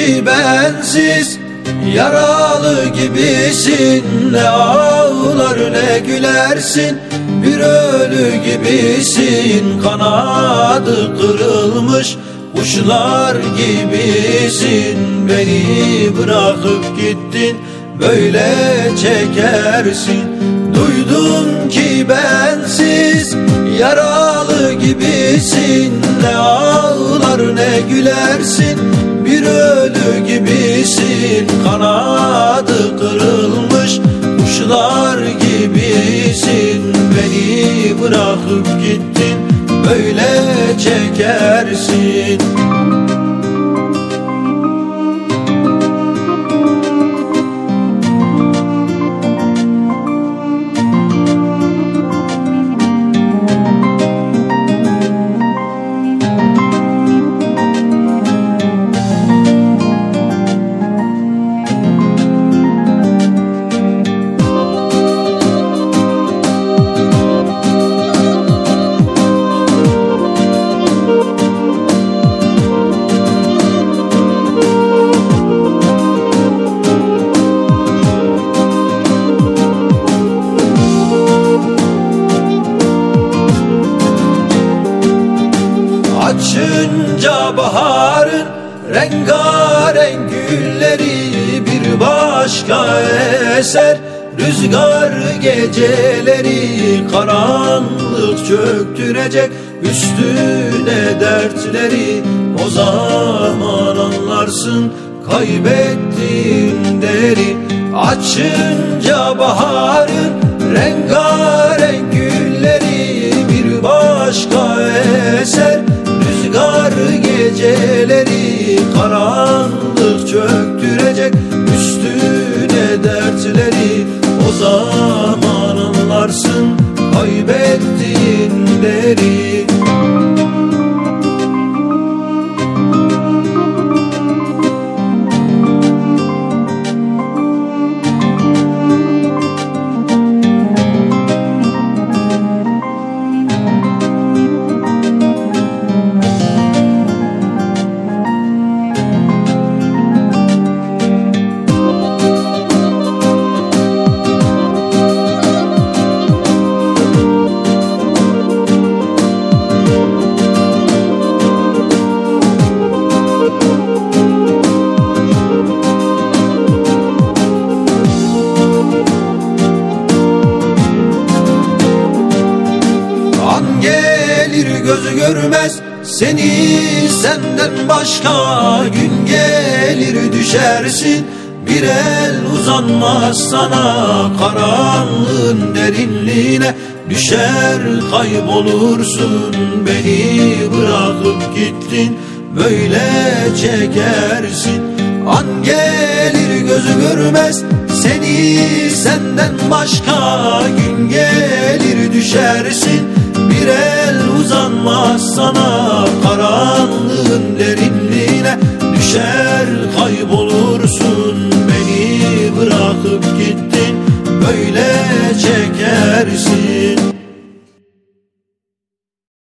ki bensiz, yaralı gibisin. Ne ağlar ne gülersin, bir ölü gibisin. Kanadı kırılmış kuşlar gibisin. Beni bırakıp gittin, böyle çekersin. Duydum ki bensiz, yaralı gibisin. Ne ağlar ne gülersin, bir ölü gibisin. Kanadı kırılmış kuşlar gibisin. Beni bırakıp gittin, böyle çekersin. Açınca baharın rengarenk gülleri bir başka eser. Rüzgar geceleri karanlık çöktürecek üstüne dertleri. O zaman anlarsın kaybettiğin değeri. Açınca baharın rengarenk gülleri bir başka eser. Rüzgar geceleri karanlık çöktürecek üstüne dertleri. O zaman anlarsın kaybettiğin değeri. Gözü görmez seni senden başka, gün gelir düşersin, bir el uzanmaz sana. Karanlığın derinliğine düşer kaybolursun. Beni bırakıp gittin, böyle çekersin. An gelir gözü görmez seni senden başka, gün gelir düşersin, bir el uzanmaz sana. Karanlığın derinliğine